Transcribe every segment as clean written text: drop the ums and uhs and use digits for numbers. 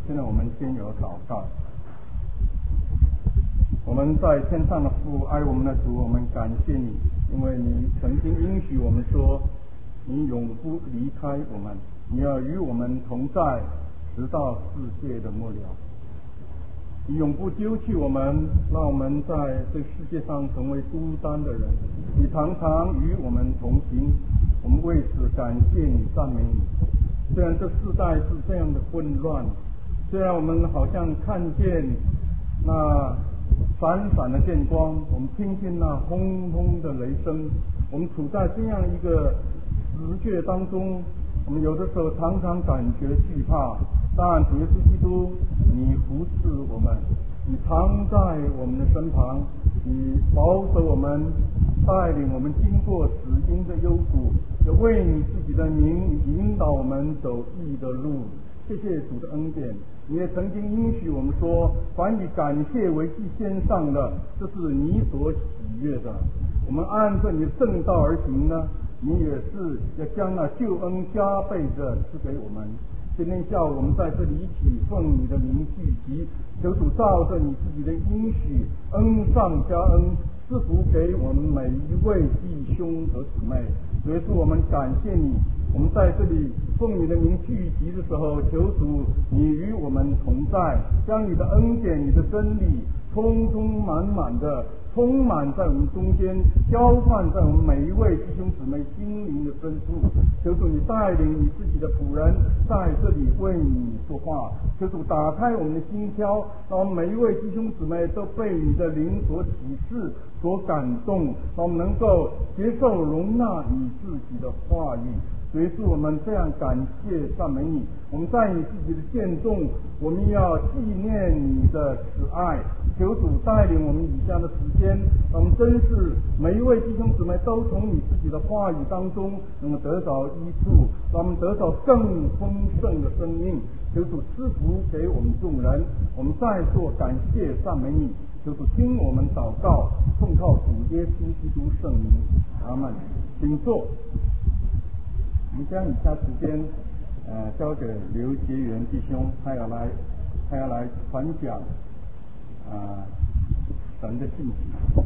现在我们先有祷告。我们在天上的父，爱我们的主，我们感谢你，因为你曾经应许我们说，你永不离开我们，你要与我们同在，直到世界的末了。你永不丢弃我们，让我们在这世界上成为孤单的人。你常常与我们同行，我们为此感谢你，赞美你。虽然这世代是这样的混乱，虽然我们好像看见那闪闪的电光，我们听见那轰轰的雷声，我们处在这样一个时界当中，我们有的时候常常感觉惧怕。但主耶稣基督，你扶持我们，你常在我们的身旁，你保守我们，带领我们经过死荫的幽谷，也为你自己的名引导我们走义的路。谢谢主的恩典。你也曾经应许我们说，凡以感谢为祭献上的，这是你所喜悦的。我们按着你的正道而行呢，你也是要将那救恩加倍的赐给我们。今天下午我们在这里一起奉你的名聚集，求主照着你自己的应许，恩上加恩，赐福给我们每一位弟兄和姊妹。所以说我们感谢你，我们在这里奉你的名聚集的时候，求主你与我们同在，将你的恩典、你的真理充充满满的充满在我们中间，交换在我们每一位弟兄姊妹心灵的深处。求主你带领你自己的仆人在这里为你说话，求主打开我们的心扉，让我们每一位弟兄姊妹都被你的灵所启示、所感动，让我们能够接受容纳你自己的话语。所以是我们这样感谢赞美你，我们在你自己的殿中，我们要纪念你的慈爱。求主带领我们以下的时间，让我们真是每一位弟兄姊妹都从你自己的话语当中能够得到益处，让我们得到更丰盛的生命。求主赐福给我们众人，我们在座感谢赞美你。求主听我们祷告，奉靠主耶稣基督圣名，阿们。请坐。我们将以下时间交给刘杰元弟兄，他要来传讲神的信息。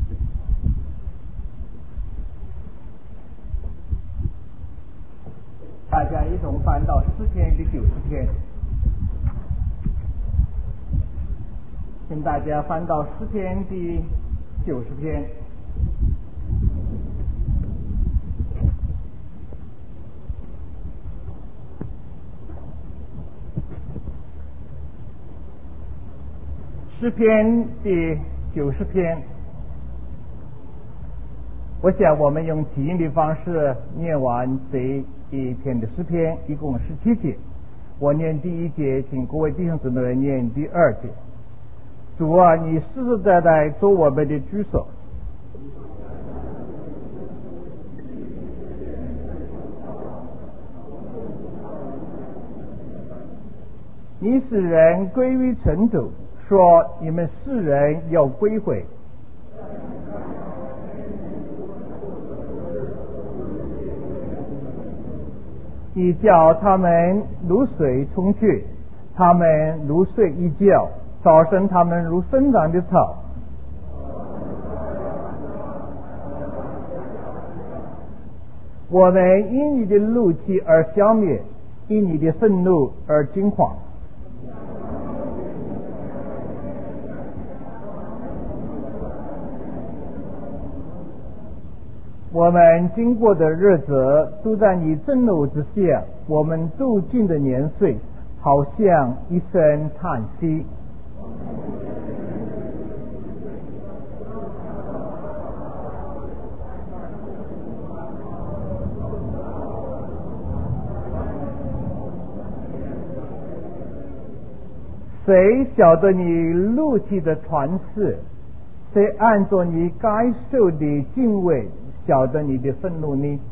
大家一同翻到诗篇第90篇，请大家翻到诗篇第90篇。诗篇第90篇，我想我们用起音的方式念完这一篇的诗篇，一共17节。我念第1节，请各位弟兄姊妹念第2节。主啊，你世世代代做我们的居所，你使人归于尘土，说你们世人要归回。你叫他们如水冲去，他们如睡一觉，早晨他们如生长的草。我们因你的怒气而消灭，因你的愤怒而惊慌。我们经过的日子都在你震怒之下，我们度尽的年岁好像一声叹息。谁晓得你怒气的传世？谁按着你该受的敬畏晓得你的愤怒呢？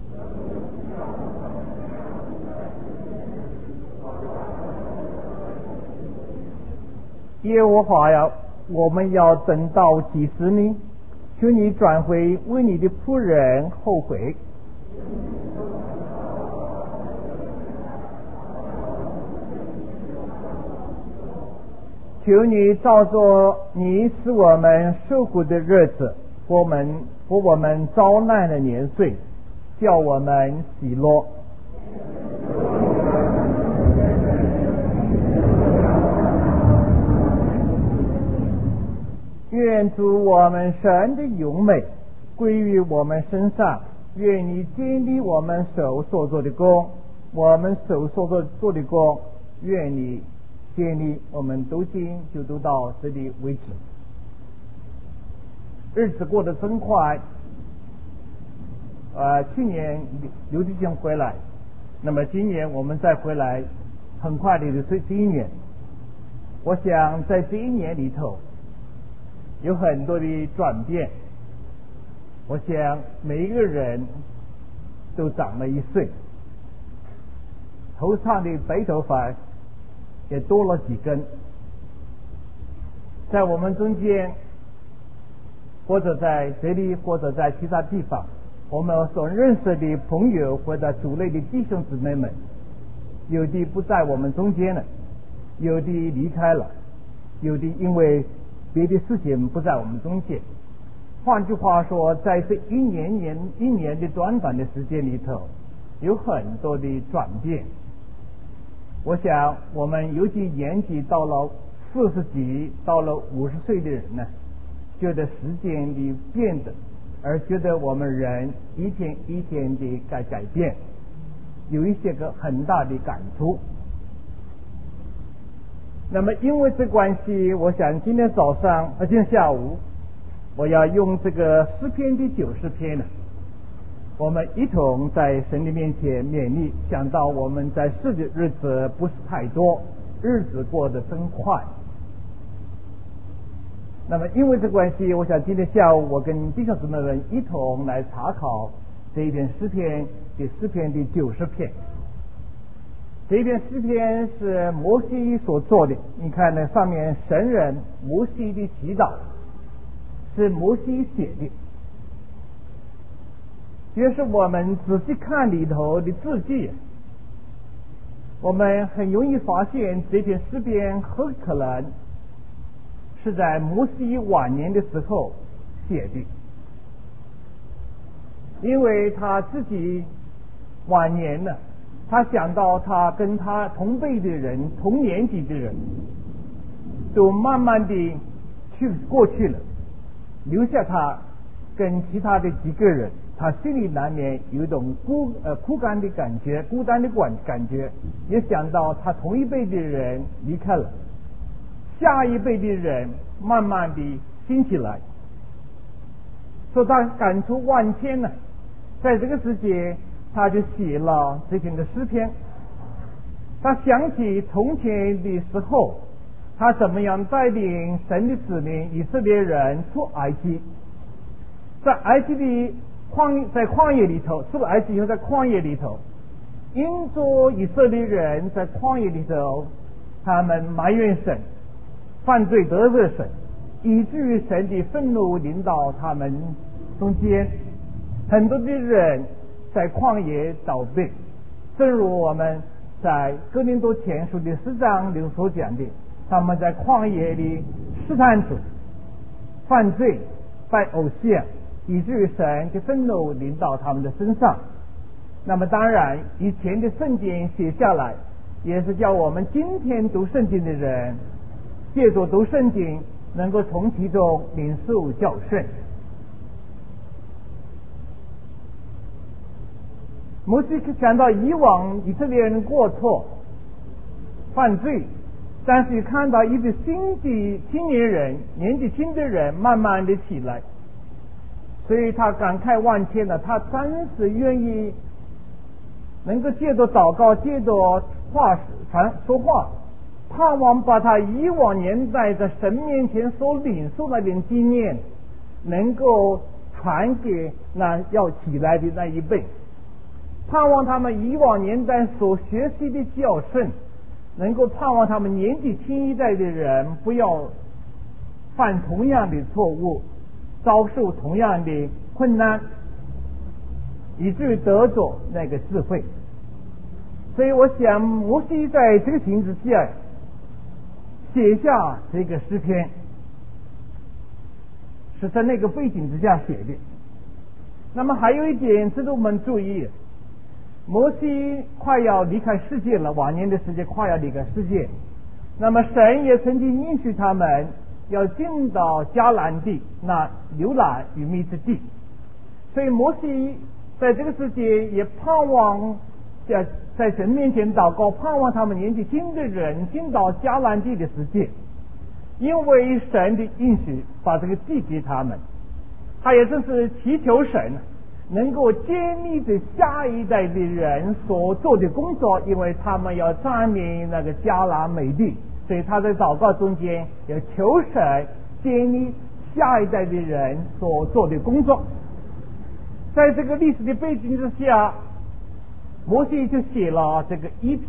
耶和华呀，我们要等到几时呢？求你转回，为你的仆人后悔。 求你照着你使我们受苦的日子，我们遭难的年岁，叫我们喜乐。愿主我们神的荣美归于我们身上，愿你建立我们手所做的工，我们手所做的工，愿你建立，我们读经就读到这里为止。日子过得真快，去年刘弟兄回来，那么今年我们再回来，很快的就是这一年。我想在这一年里头有很多的转变，我想每一个人都长了一岁，头上的白头发也多了几根。在我们中间，或者在这里，或者在其他地方，我们所认识的朋友或者主内的弟兄姊妹们，有的不在我们中间了，有的离开了，有的因为别的事情不在我们中间。换句话说，在这一年的短短的时间里头，有很多的转变。我想我们尤其年纪到了40几到了50岁的人呢，觉得时间的变得，而觉得我们人一天一天的改变，有一些个很大的感触。那么因为这关系，我想今天下午我要用这个诗篇的90篇呢，我们一同在神的面前勉励，想到我们在世的日子不是太多，日子过得真快。那么因为这关系，我想今天下午我跟弟兄姊妹们一同来查考这一篇诗篇的90篇。这一篇诗篇是摩西所做的，你看呢，上面神人摩西的祈祷是摩西写的。就是我们仔细看里头的字迹，我们很容易发现这篇诗篇很可能是在摩西晚年的时候写的，因为他自己晚年了，他想到他跟他同辈的人、同年纪的人都慢慢的过去了，留下他跟其他的几个人，他心里难免有一种孤单的感觉，也想到他同一辈的人离开了，下一辈的人慢慢的兴起来，所以他感触万千呢。在这个时节，他就写了这篇的诗篇。他想起从前的时候，他怎么样带领神的子民以色列人出埃及，在埃及的旷野里头，出了埃及以后在旷野里头，因着以色列人在旷野里头，他们埋怨神，犯罪得罪神，以至于神的愤怒临到他们中间，很多的人在旷野倒闭，正如我们在哥林多前书的10章里所讲的，他们在旷野里试探主，犯罪，拜偶像，以至于神的愤怒临到他们的身上。那么当然以前的圣经写下来，也是叫我们今天读圣经的人借着读圣经能够从其中领受教训。摩西想到以往以色列人过错犯罪，但是看到一个新的青年人，年纪轻的人慢慢的起来，所以他感慨万千了。他真是愿意能够借着祷告，借着说话，盼望把他以往年代在神面前所领受的点经验能够传给那要起来的那一辈，盼望他们以往年代所学习的教训，能够盼望他们年纪轻一代的人不要犯同样的错误，遭受同样的困难，以至于得着那个智慧。所以我想摩西在这个情之下写下这个诗篇，是在那个背景之下写的。那么还有一点值得我们注意，摩西快要离开世界了，晚年的世界快要离开世界，那么神也曾经允许他们要进到迦南地，那流览与密之地，所以摩西在这个世界也盼望在神面前祷告，盼望他们年纪轻的人进到迦南地的世界，因为神的应许把这个地给他们，他也正是祈求神能够揭秘着下一代的人所做的工作，因为他们要占领那个迦南美地，所以他在祷告中间要求神揭秘下一代的人所做的工作。在这个历史的背景之下，摩西就写了第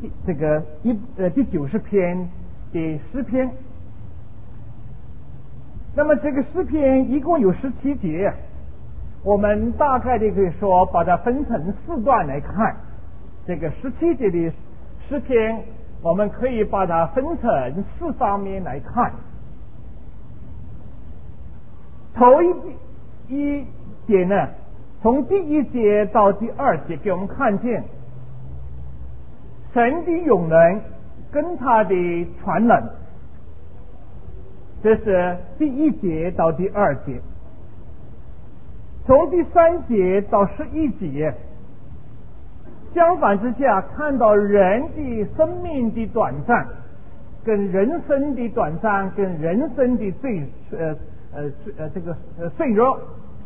90篇的诗篇。那么这个诗篇一共有17节，我们大概的可以说把它分成4段来看。这个17节的诗篇，我们可以把它分成4方面来看。头一节呢，从第1节到第2节，给我们看见神的永能跟他的传能，这是第1节到第2节。从第3节到11节，相反之下看到人的生命的短暂，跟人生的短暂，跟人生的脆弱，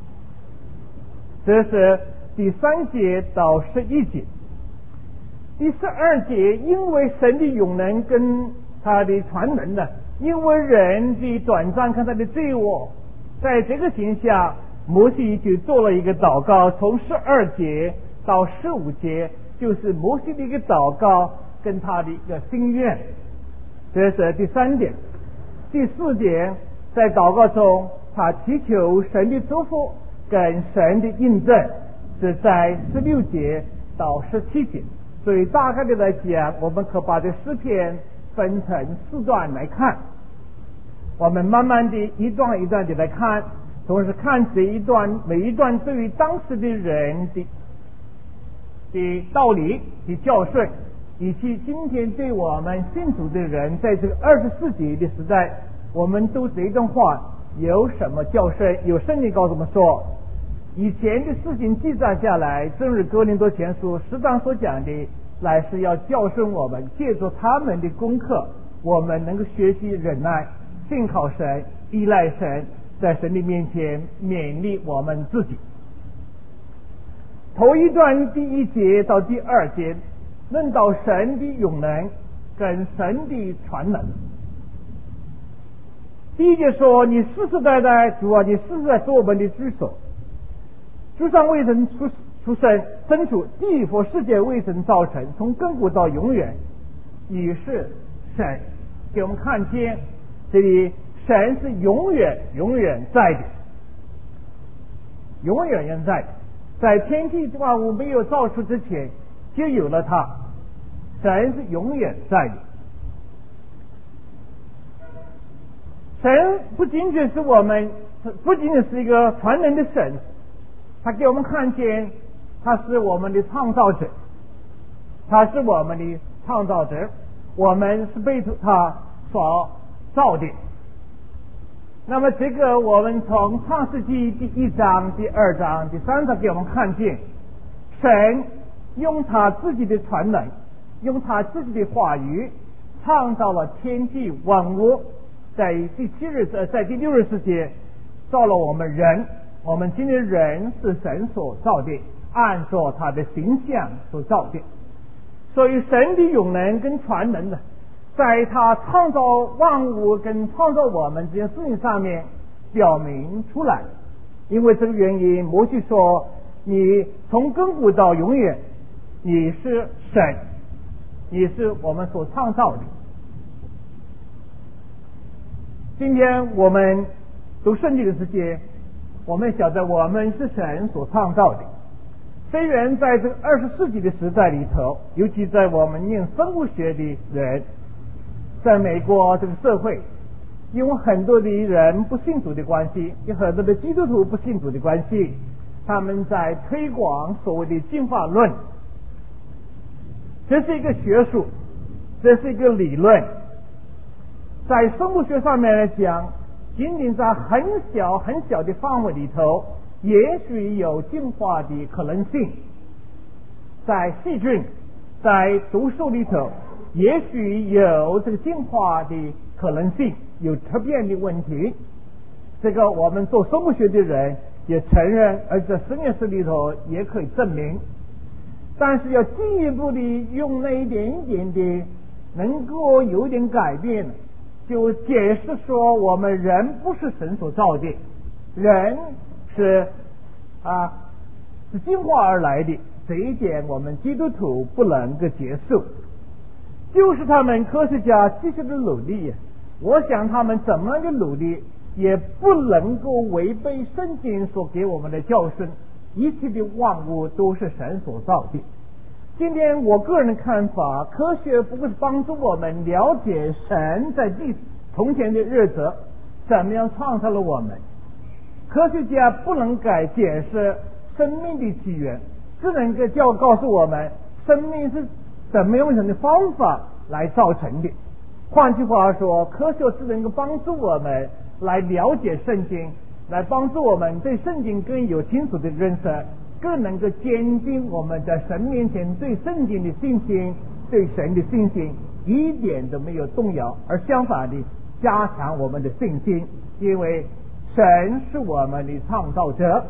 这是第3节到11节。第12节，因为神的永能跟他的传能呢，因为人的短暂跟他的罪恶，在这个情况下，摩西就做了一个祷告，从12节到15节，就是摩西的一个祷告跟他的一个心愿，这是第3点。第4点，在祷告中他祈求神的祝福跟神的印证，是在16节到17节。所以大概的来讲，我们可把这诗篇分成4段来看，我们慢慢的一段一段的来看，同时看这一段每一段对于当时的人的道理的教训，以及今天对我们信主的人在这个24节的时代，我们读这一段话有什么教训？有圣经告诉我们说，以前的事情记载下来，正如哥林多前书10章所讲的，乃是要教训我们，借助他们的功课，我们能够学习忍耐，信靠神，依赖神，在神的面前勉励我们自己。头一段第1节到第2节，论到神的永能跟神的传能。第1节说，你世世代代，主啊，你世世代是我们的居所，诸上未曾出生，身处地和世界未曾造成，从亘古到永远，你是神。给我们看见这里神是永远永远在的，永远永在的，在天地万物没有造出之前就有了他，神是永远在的。神不仅仅是一个传人的神，他给我们看见他是我们的创造者，他是我们的创造者，我们是被他所造的。那么这个我们从创世纪第1章、第2章、第3章给我们看见，神用他自己的传能，用他自己的话语创造了天地万物，在第6日世界造了我们人，我们今天人是神所造的，按照他的形象所造的。所以神的永能跟传能呢，在他创造万物跟创造我们这件事情上面表明出来。因为这个原因，摩西说，你从亘古到永远，你是神，你是我们所创造的。今天我们读圣经的时间，我们晓得我们是神所创造的。虽然在这个20世纪的时代里头，尤其在我们念生物学的人， 在美国这个社会，因为很多的人不信主的关系，有很多的基督徒不信主的关系，他们在推广所谓的进化论。这是一个学术，这是一个理论，在生物学上面来讲，仅仅在很小很小的范围里头，也许有进化的可能性。在细菌、在毒素里头，也许有这个进化的可能性，有突变的问题。这个我们做生物学的人也承认，而在实验室里头也可以证明。但是要进一步的用那一点点的能够有点改变，就解释说我们人不是神所造的，人是进化而来的，这一点我们基督徒不能够接受。就是他们科学家继续的努力，我想他们怎么样的努力也不能够违背圣经所给我们的教训，一切的万物都是神所造的。今天我个人的看法，科学不过是帮助我们了解神在从前的日子怎么样创造了我们。科学家不能解释生命的起源，只能够告诉我们生命是怎么用什么方法来造成的。换句话说，科学只能够帮助我们来了解圣经，来帮助我们对圣经更有清楚的认识，更能够坚定我们在神面前对圣经的信心，对神的信心一点都没有动摇，而相反的加强我们的信心，因为神是我们的创造者。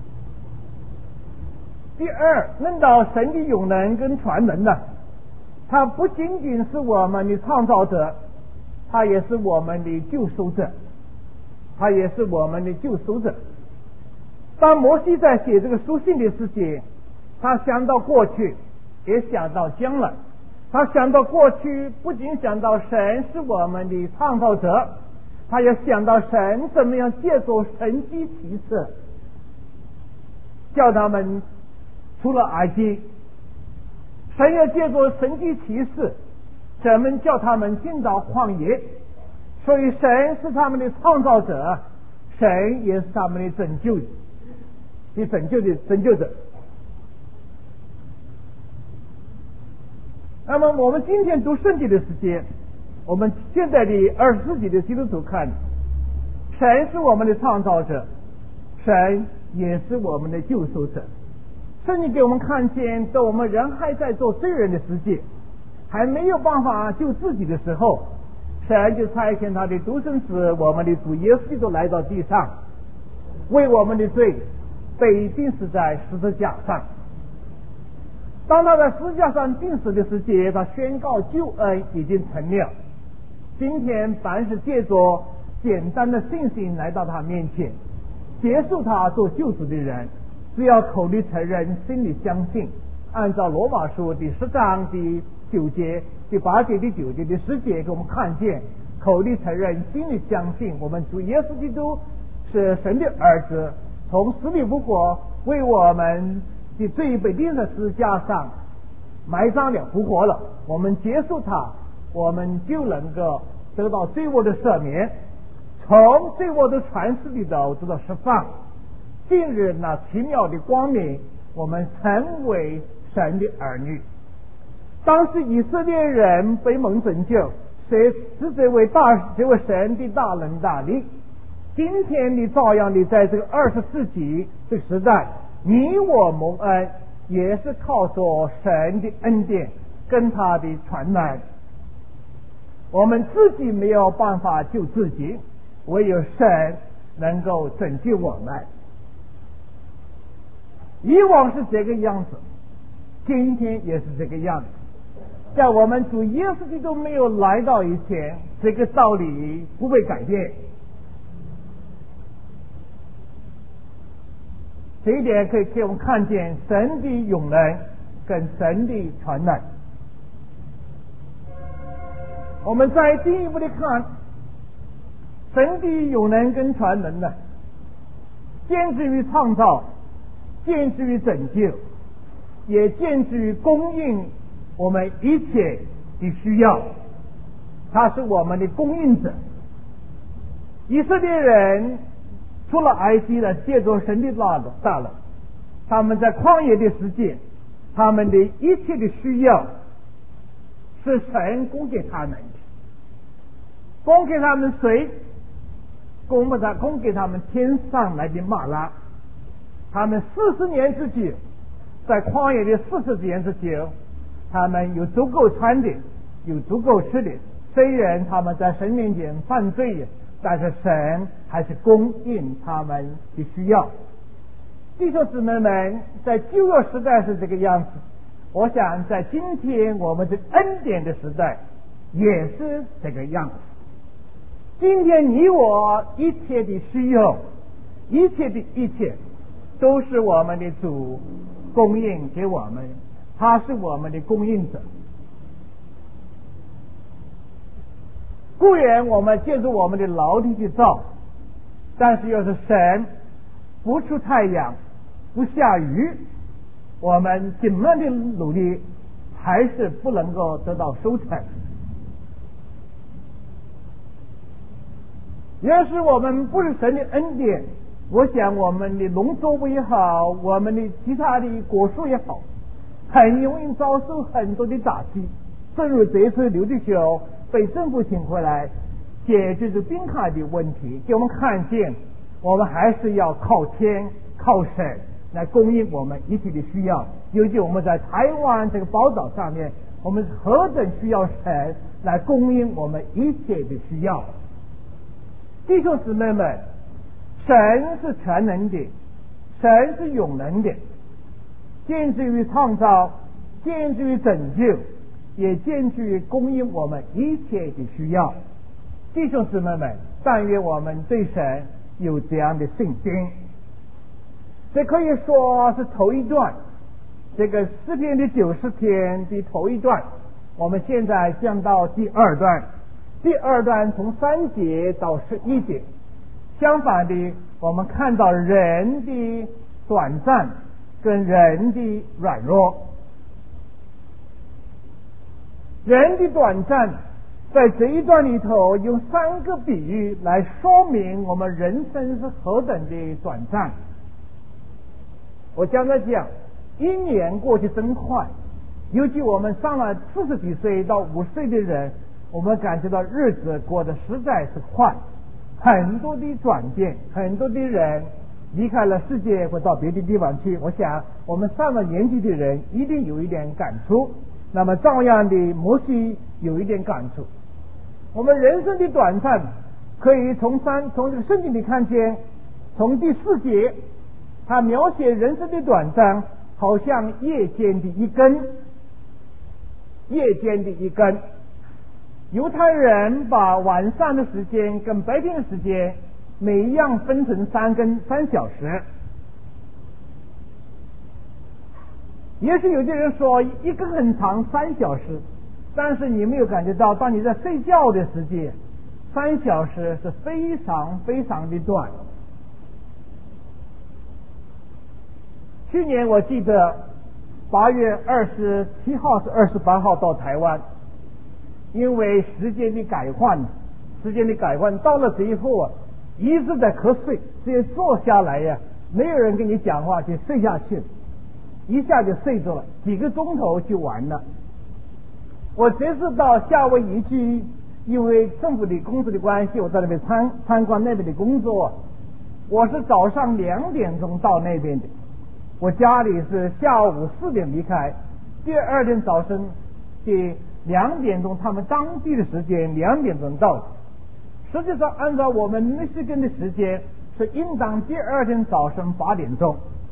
第二，论到神的永能跟全能呢，他不仅仅是我们的创造者，他也是我们的救赎者，他也是我们的救赎者。当摩西在写这个书信的时节，他想到过去，也想到将来。他想到过去，不仅想到神是我们的创造者，他也想到神怎么样借助神迹奇事，叫他们出了埃及。神要借助神迹奇事，怎么叫他们进到旷野。所以神是他们的创造者，神也是他们的拯救者。那么我们今天读圣经的时间，我们现在的20世纪的基督徒看，神是我们的创造者，神也是我们的救赎者。圣经给我们看见，在我们人还在做罪人的世界，还没有办法救自己的时候，神就差遣他的独生子，我们的主耶稣基督来到地上，为我们的罪被钉死在十字架上。当他在十字架上钉死的时节，他宣告救恩已经成了。今天凡是借着简单的信心来到他面前，接受他做救主的人，只要口里承认，心里相信，按照罗马书第10章第9节、第8节、第9节、第10节给我们看见，口里承认，心里相信，我们主耶稣基督是神的儿子，从死里复活，为我们的罪被钉在十字架上，埋葬了，复活了。我们接受他，我们就能够得到罪恶的赦免，从罪恶的传世里头得到释放。进入那奇妙的光明，我们成为神的儿女。当时以色列人被蒙拯救，是这位神的大能大力。今天你照样的在这个20世纪这个时代，你我蒙恩也是靠着神的恩典跟他的传来。我们自己没有办法救自己，唯有神能够拯救我们。以往是这个样子，今天也是这个样子。在我们主耶稣基督没有来到以前，这个道理不会改变。这一点可以给我们看见神的永能跟神的传能。我们再进一步的看，神的永能跟传能呢，见之于创造，见之于拯救，也见之于供应我们一切的需要。 他是我们的供应者。以色列人出了埃及的，借着神的大能，他们在旷野的时间，他们的一切的需要是神供给他们的，供给他们水，供给他们天上来的玛拉。他们40年之久，在旷野的40年之久，他们有足够穿的，有足够吃的。虽然他们在神面前犯罪，但是神还是供应他们的需要。弟兄姊妹们，在旧约时代是这个样子，我想在今天我们的恩典的时代也是这个样子。今天你我一切的需要，一切都是我们的主供应给我们，他是我们的供应者。固然我们借助我们的劳力去造，但是要是神不出太阳，不下雨，我们怎么样的努力还是不能够得到收成。要是我们不是神的恩典，我想我们的农作物也好，我们的其他的果树也好，很容易遭受很多的打击。正如这次刘弟兄被政府请回来解决这滨海的问题，给我们看见我们还是要靠天靠神来供应我们一切的需要。尤其我们在台湾这个宝岛上面，我们何等需要神来供应我们一切的需要。弟兄姊妹们，神是全能的，神是永能的，见之于创造，见之于拯救，也见之于供应我们一切的需要。弟兄姊妹们，但愿我们对神有这样的信心。这可以说是头一段，这个诗篇的90篇的头一段，我们现在讲到第二段。第二段从3节到11节，相反的，我们看到人的短暂跟人的软弱。人的短暂在这一段里头用3个比喻来说明我们人生是何等的短暂。我将在讲，1年过去真快，尤其我们上了40几岁到50岁的人，我们感觉到日子过得实在是快，很多的转变，很多的人离开了世界或到别的地方去。我想我们上了年纪的人一定有一点感触，那么照样的摩西有一点感触。我们人生的短暂可以从这个圣经里看见，从第4节他描写人生的短暂好像夜间的一根，犹太人把晚上的时间跟白天的时间每一样分成3小时。也许有些人说一根很长3小时，但是你没有感觉到，当你在睡觉的时间3小时是非常非常的短。去年我记得8月27号是28号到台湾，因为时间的改换到了这以后啊，一直在瞌睡，只有坐下来呀，没有人跟你讲话就睡下去，一下就睡着了，几个钟头就完了。我这次到夏威夷去，因为政府的工作的关系，我在那边参观那边的工作。我是早上2点钟到那边的，我家里是下午4点离开，第二天早晨的2点钟，他们当地的时间2点钟到。实际上按照我们密西根的时间是应当第二天早上8点钟，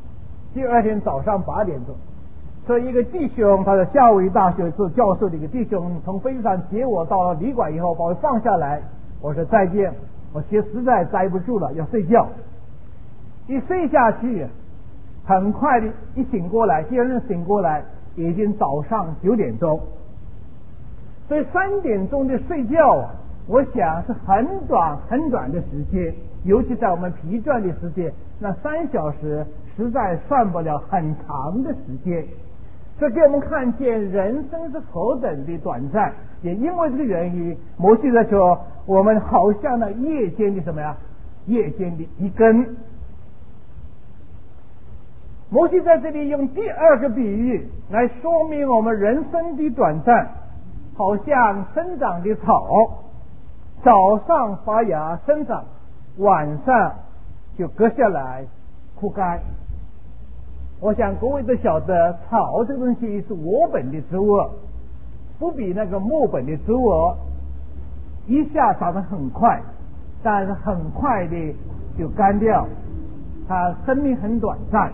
所以一个弟兄，他在夏威夷大学做教授的一个弟兄，从飞机上接我到了旅馆以后，把我放下来，我说再见，我实在待不住了，要睡觉。一睡下去，很快的一醒过来，第二天醒过来已经早上9点钟。所以3点钟的睡觉，我想是很短的时间，尤其在我们疲倦的时间，那3小时实在算不了很长的时间。 这给我们看见人生是何等的短暂。也因为这个原因，摩西在说我们好像那夜间的什么呀？夜间的一根。摩西在这里用第二个比喻来说明我们人生的短暂，好像生长的草，早上发芽生长，晚上就割下来枯干。我想各位都晓得，草这个东西是我本的植物，不比那个木本的植物一下长得很快，但是很快的就干掉，它生命很短暂。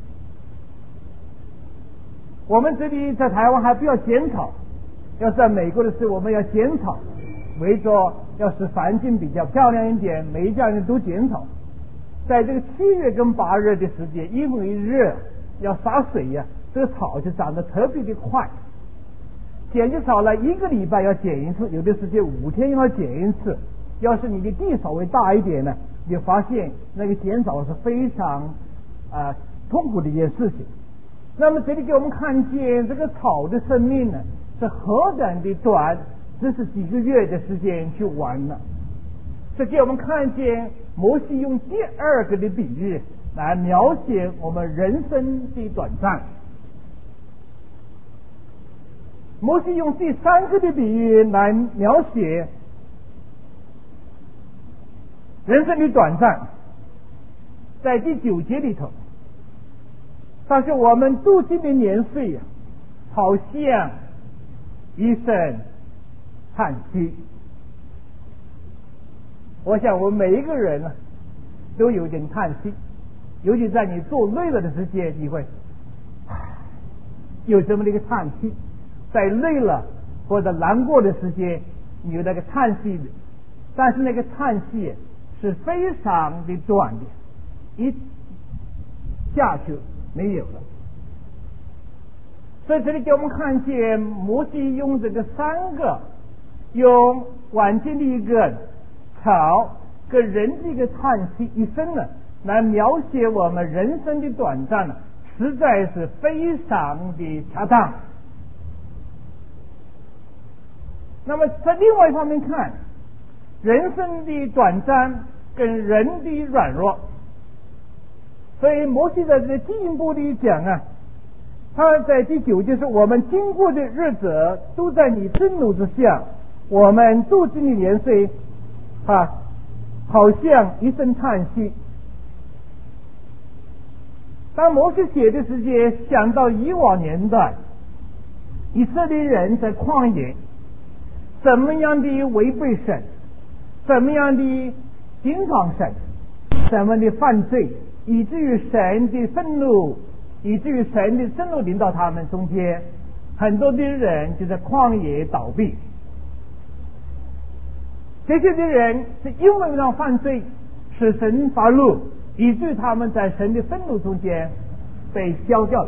我们这里在台湾还不要剪草，要在美国的时候我们要剪草，为着要使环境比较漂亮一点，每一家人都剪草。在这个7月跟8月的时间，因为热要洒水呀，这个草就长得特别的快。剪辑草了1个礼拜要剪一次，有的时间5天要剪一次。要是你的地稍微大一点呢，你就发现那个剪草是非常痛苦的一件事情。那么这里给我们看见这个草的生命呢是何等的短，只是几个月的时间就完了。这给我们看见摩西用第二个的比喻来描写我们人生的短暂。摩西用第三个的比喻来描写人生的短暂，在第9节里头，他说我们度尽的年岁好像一声叹息。我想我们每一个人都有点叹息，尤其在你做累了的时间，你会有这么的一个叹息。在累了或者难过的时间，你有那个叹息的，但是那个叹息是非常的短的，一下去没有了。所以这里给我们看见摩西用这个3个，用晚间的一个草跟人的一个叹息一生呢，来描写我们人生的短暂呢，实在是非常的恰当。那么在另外一方面看，人生的短暂跟人的软弱，所以摩西在这进一步的讲他在第9节说我们经过的日子都在你震怒之下，我们度尽的年岁好像一声叹息。当摩西写的时间想到以往年代以色列人在旷野怎么样的违背神，怎么样的抵抗神，怎么的犯罪，以至于神的愤怒，以至于神的震怒临到他们中间，很多的人就在旷野倒闭。这些的人是因为让犯罪使神发怒，以至于他们在神的愤怒中间被消掉了。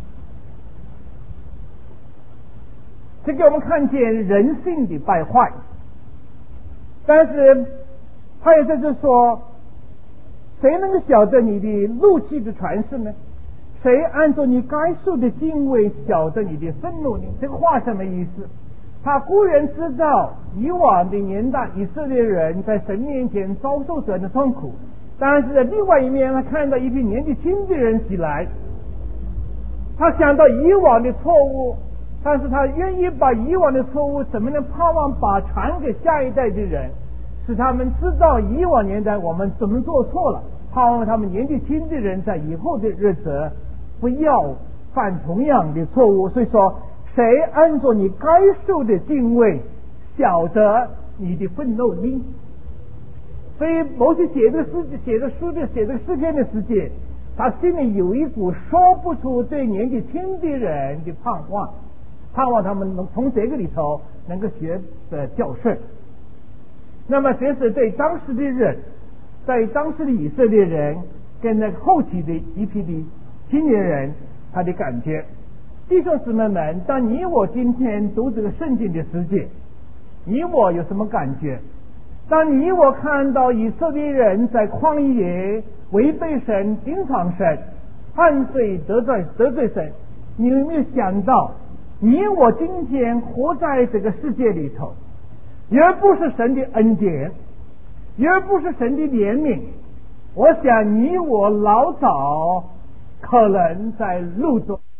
这给我们看见人性的败坏，但是他也在这说，谁能够晓得你的怒气的传世呢？谁按照你该受的敬畏晓得你的愤怒呢？这个话什么意思？他固然知道以往的年代以色列人在神面前遭受神的痛苦，但是在另外一面他看到一批年纪轻的人起来，他想到以往的错误，但是他愿意把以往的错误怎么能盼望把传给下一代的人，使他们知道以往年代我们怎么做错了，盼望他们年纪轻的人在以后的日子不要犯同样的错误。所以说谁按照你该受的敬畏晓得你的愤怒呢？所以摩西写这个诗篇的时间，他心里有一股说不出对年纪轻的人的盼望，盼望他们能从这个里头能够学的教训。那么这是对当时的人，在当时的以色列人跟那个后期的一批的青年人他的感觉。弟兄姊妹们，当你我今天读这个圣经的世界，你我有什么感觉？当你我看到以色列人在旷野违背神、抵抗神、犯罪得罪神， 你有没有想到，你我今天活在这个世界里头，也不是神的恩典，也不是神的怜悯。我想你我老早可能在路中